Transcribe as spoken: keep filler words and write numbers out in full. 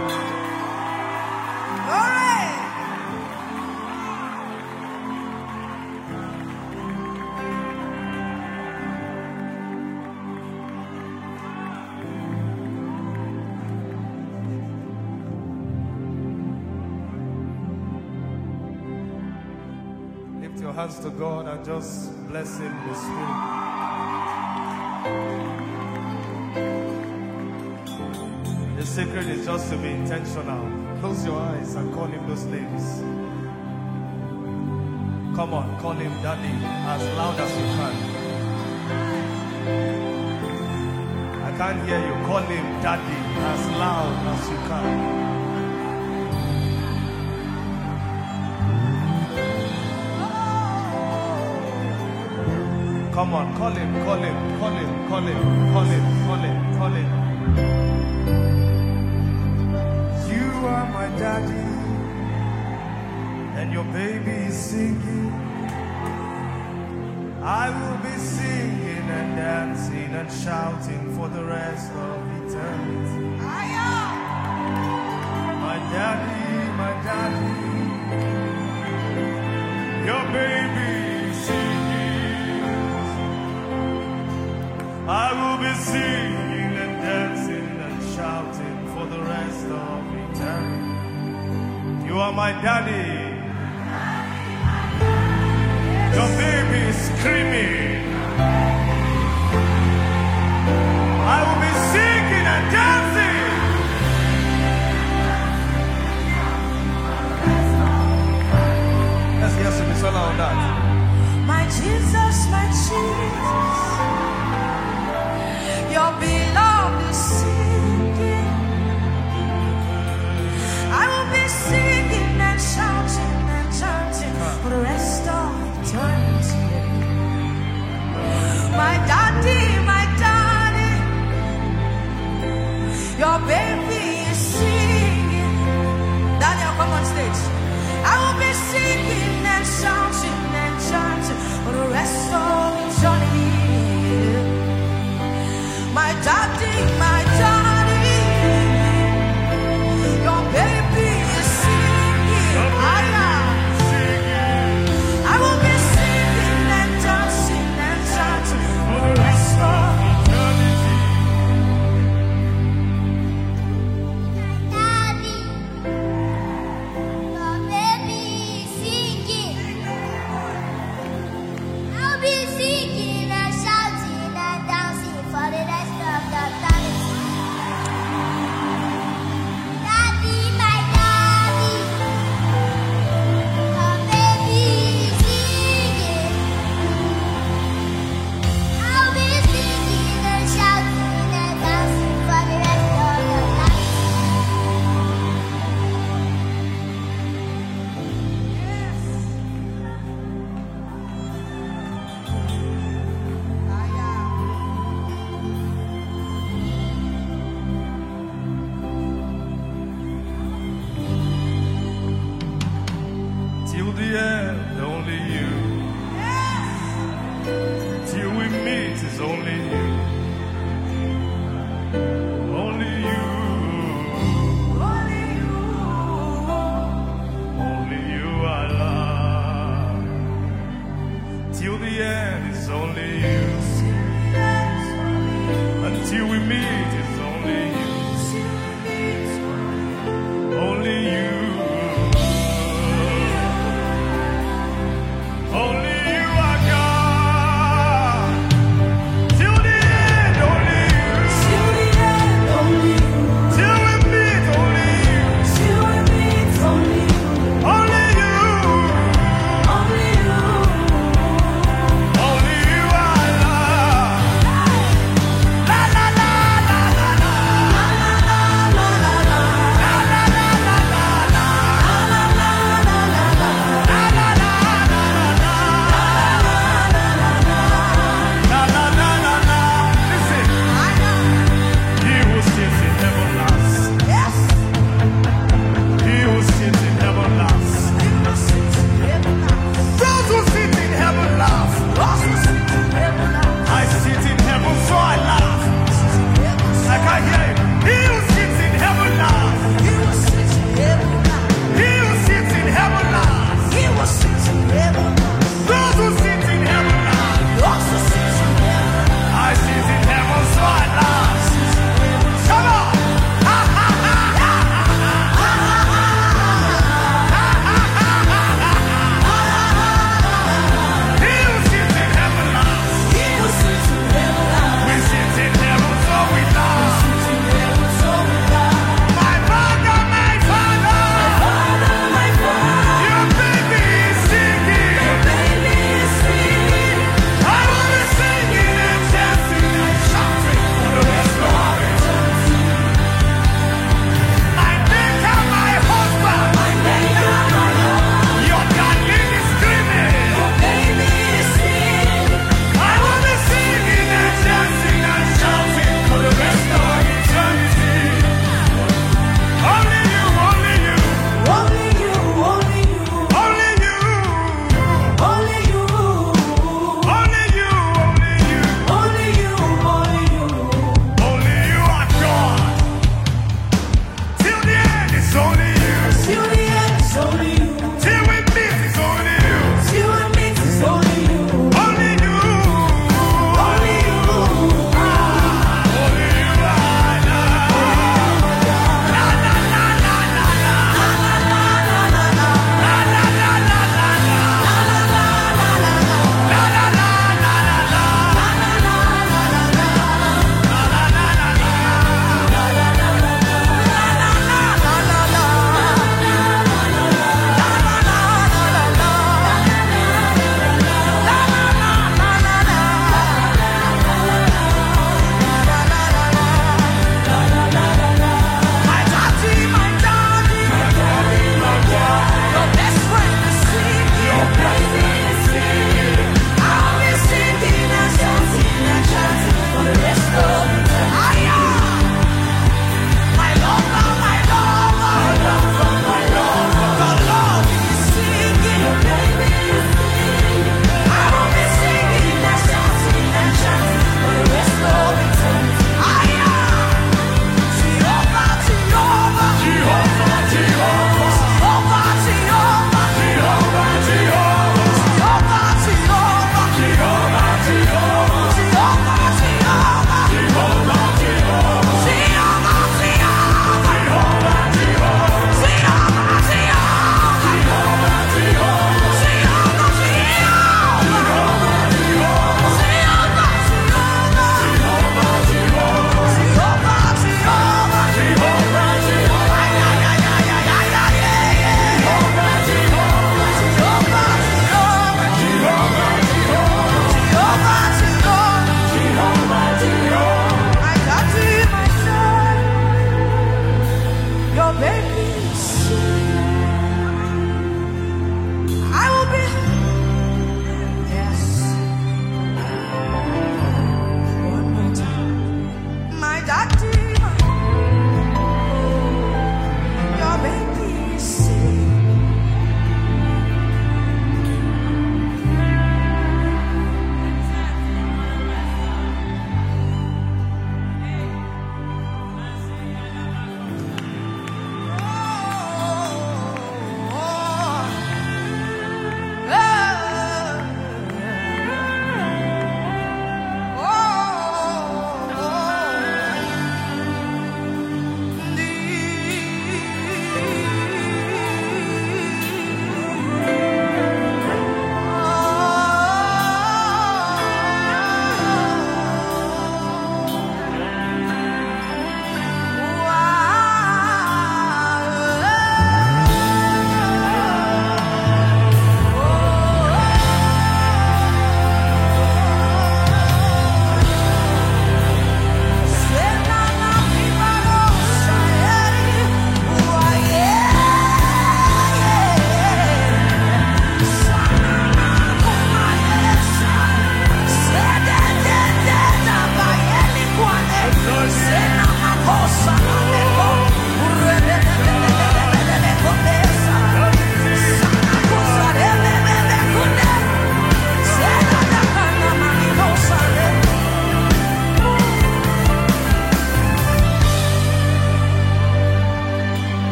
Your hands to God and just bless Him in the Spirit. The secret is just to be intentional. Close your eyes and call Him those names. Come on, call Him Daddy as loud as you can. I can't hear you. Call Him Daddy as loud as you can. Come on, call Him, call Him, call Him, call Him, call Him, call Him, call Him. You are my daddy, and your baby is singing. I will be singing and dancing and shouting for the rest of eternity. My daddy, my daddy, your baby is singing. I will be singing and dancing and shouting for the rest of eternity. You are my daddy. Your baby is screaming. I will be singing and dancing. Let's hear some song on that. My Jesus, my Jesus. Your beloved is singing. I will be singing and shouting and chanting for the rest of eternity. My daddy, my daddy, your baby